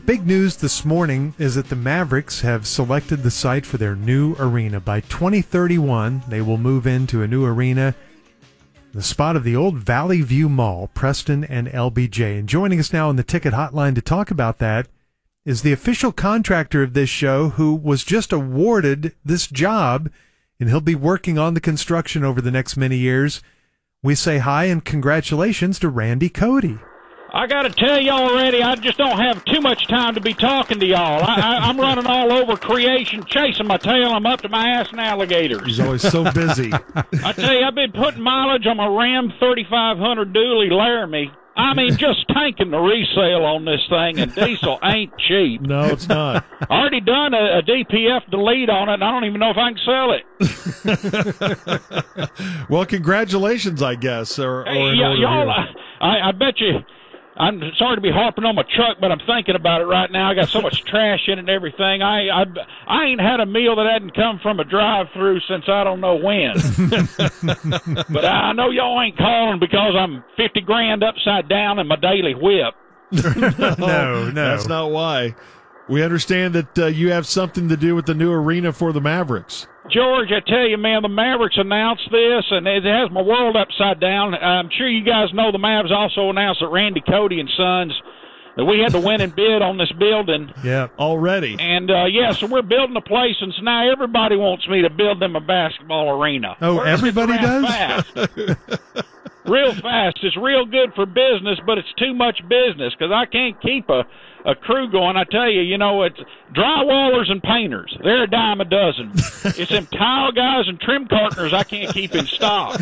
Big news this morning is that the Mavericks have selected the site for their new arena. By 2031, they will move into a new arena, the spot of the old Valley View Mall, Preston and LBJ. And joining us now on the ticket hotline to talk about that is the official contractor of this show, who was just awarded this job, and he'll be working on the construction over the next many years. We say hi and congratulations to Randy Cody. I got to tell you already, I just don't have too much time to be talking to y'all. I'm running all over creation, chasing my tail. I'm up to my ass in alligators. He's always so busy. I tell you, I've been putting mileage on my Ram 3500 Dually Laramie. I mean, just tanking the resale on this thing, and diesel ain't cheap. No, it's not. Already done a DPF delete on it, and I don't even know if I can sell it. Well, congratulations, I guess. Or y'all, I bet you. I'm sorry to be harping on my truck, but I'm thinking about it right now. I got so much trash in it and everything. I ain't had a meal that hadn't come from a drive-through since I don't know when. But I know y'all ain't calling because I'm 50 grand upside down in my daily whip. No, that's not why. We understand that you have something to do with the new arena for the Mavericks. George, I tell you, man, the Mavericks announced this, and it has my world upside down. I'm sure you guys know the Mavs also announced that Randy Cody and Sons, that we had to win and bid on this building. Yeah, already. And, so we're building a place, and so now everybody wants me to build them a basketball arena. Oh, everybody does? Fast. Real fast. It's real good for business, but it's too much business because I can't keep a crew going. I tell you, it's drywallers and painters. They're a dime a dozen. It's them tile guys and trim partners I can't keep in stock.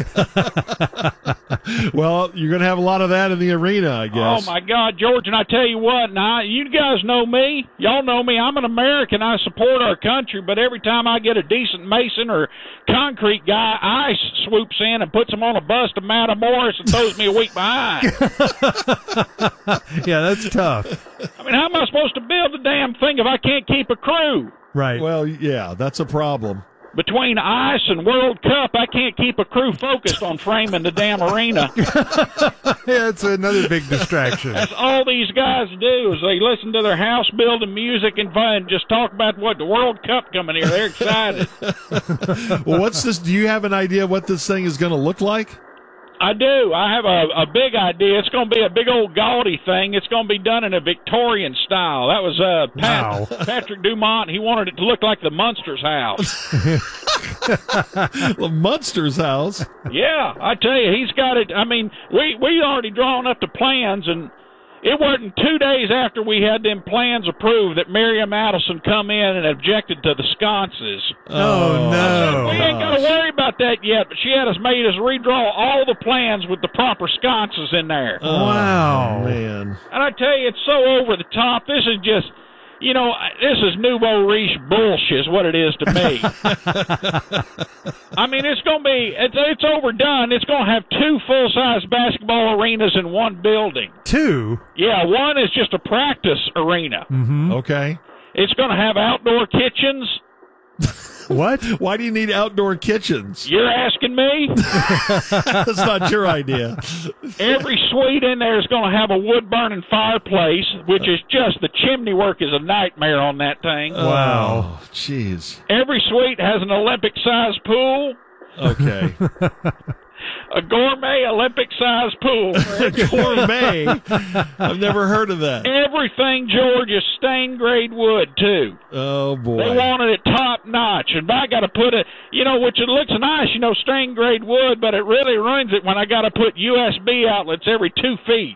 Well, you're going to have a lot of that in the arena, I guess. Oh, my God, George, and I tell you what, now, you guys know me. Y'all know me. I'm an American. I support our country, but every time I get a decent mason or concrete guy, ICE swoops in and puts them on a bus to Matamoros and throws me a week behind. Yeah, that's tough. I mean, how am I supposed to build the damn thing if I can't keep a crew? Right. Well, yeah, that's a problem. Between ICE and World Cup, I can't keep a crew focused on framing the damn arena. Yeah, it's another big distraction. That's all these guys do is they listen to their house building music and fun, just talk about what the World Cup coming here. They're excited. Well, what's this? Do you have an idea what this thing is going to look like? I do. I have a big idea. It's going to be a big old gaudy thing. It's going to be done in a Victorian style. That was Patrick Dumont. He wanted it to look like the Munsters house. The Munsters house? Yeah, I tell you, he's got it. I mean, we already drawn up the plans, and it wasn't 2 days after we had them plans approved that Miriam Adelson come in and objected to the sconces. Oh, no. We ain't got to worry about that yet, but she had made us redraw all the plans with the proper sconces in there. Wow. Man. And I tell you, it's so over the top. This is just, this is nouveau riche bullshit is what it is to me. I mean, it's going to be, it's overdone. It's going to have 2 full-size basketball arenas in one building. 2? Yeah, one is just a practice arena. Mm-hmm. Okay. It's going to have outdoor kitchens. What? Why do you need outdoor kitchens? You're asking me? That's not your idea. Every suite in there is going to have a wood-burning fireplace, which is just, the chimney work is a nightmare on that thing. Wow. Jeez. Every suite has an Olympic-sized pool. Okay. A gourmet Olympic-sized pool. Gourmet? I've never heard of that. Everything, George, is stained grade wood, too. Oh, boy. They wanted it top-notch, and I got to put it, which it looks nice, stained grade wood, but it really ruins it when I got to put USB outlets every 2 feet.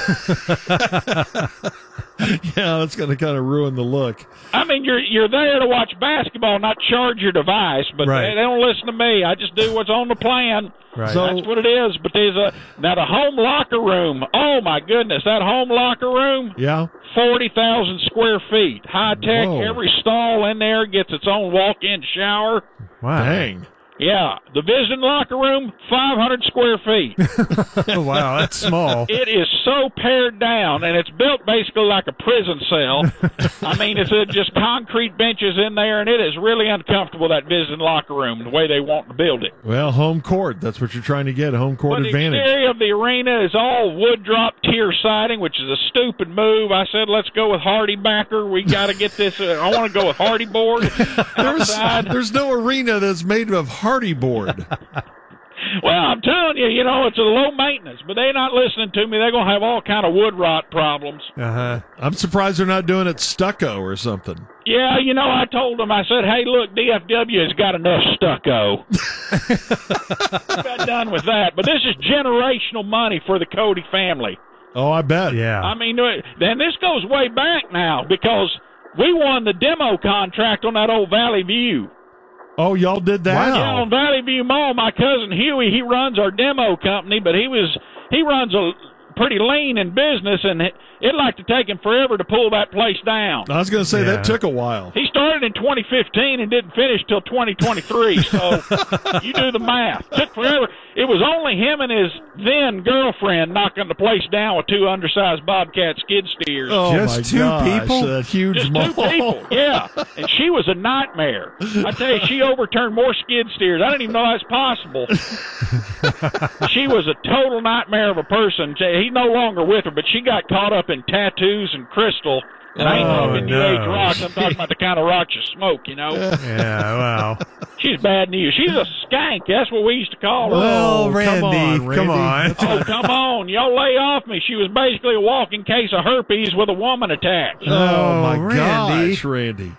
Yeah, that's going to kind of ruin the look. I mean, you're there to watch basketball, not charge your device, but right. They don't listen to me. I just do what's on the plan. Right. So, that's what it is. But now the home locker room. Oh my goodness, that home locker room. Yeah. 40,000 square feet, high tech. Whoa. Every stall in there gets its own walk-in shower. Wow. Dang. Yeah, the visiting locker room, 500 square feet. Wow, that's small. It is so pared down, and it's built basically like a prison cell. I mean, it's just concrete benches in there, and it is really uncomfortable, that visiting locker room, the way they want to build it. Well, home court. That's what you're trying to get, a home court But advantage. the exterior of the arena is all wood drop tier siding, which is a stupid move. I said, let's go with Hardy backer. We got to get this. I want to go with Hardy board outside. There's no arena that's made of hardy board. Well, I'm telling you, it's a low maintenance, but they're not listening to me. They're going to have all kind of wood rot problems. Uh-huh. I'm surprised they're not doing it stucco or something. Yeah, I told them, I said, hey, look, DFW has got enough stucco. Got done with that. But this is generational money for the Cody family. Oh, I bet. Yeah. I mean, then this goes way back now because we won the demo contract on that old Valley View. Oh, y'all did that? Wow. Yeah, on Valley View Mall, my cousin Huey, he runs our demo company, but he runs a pretty lean in business, and it'd like to take him forever to pull that place down. I was going to say, Yeah. that took a while. He started in 2015 and didn't finish till 2023, so you do the math. Took forever. It was only him and his then girlfriend knocking the place down with two undersized Bobcat skid steers. Oh, Just my two gosh, people? that huge Just mall. two people, yeah. And she was a nightmare. I tell you, she overturned more skid steers. I didn't even know that's possible. She was a total nightmare of a person. He's no longer with her, but she got caught up in tattoos and crystal. And I ain't Oh, talking New no. Age rocks. I'm talking about the kind of rocks you smoke, Yeah, wow. She's bad news. She's a skank. That's what we used to call her. Well, come Randy, on, Randy. come on. Oh, come on. Y'all lay off me. She was basically a walking case of herpes with a woman attached. Oh, my Randy. gosh, Randy.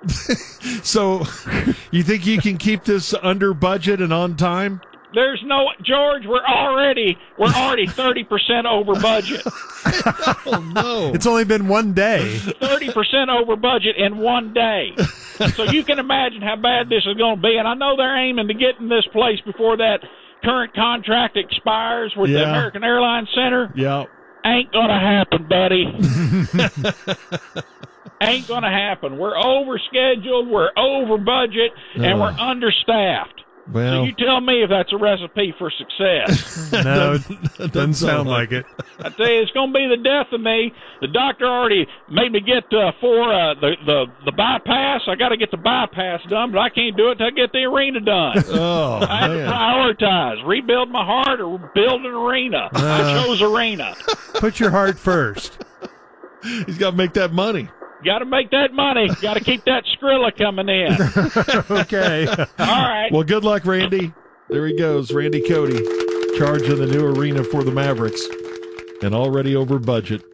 So, you think you can keep this under budget and on time? There's no George. We're already 30% over budget. Oh, no. It's only been one day. 30% over budget in one day. So you can imagine how bad this is going to be. And I know they're aiming to get in this place before that current contract expires with the Yeah. American Airlines Center. Yeah. Ain't going to happen, buddy. Ain't going to happen. We're over scheduled, we're over budget, and we're understaffed. So Well, you tell me if that's a recipe for success. No, doesn't sound like it. I tell you, it's going to be the death of me. The doctor already made me get the bypass. I got to get the bypass done, but I can't do it till I get the arena done. Oh, I had to man. prioritize, rebuild my heart or build an arena. I chose arena. Put your heart first. He's got to make that money. Got to make that money. Got to keep that Skrilla coming in. Okay. All right. Well, good luck, Randy. There he goes, Randy Cody, charge of the new arena for the Mavericks, and already over budget.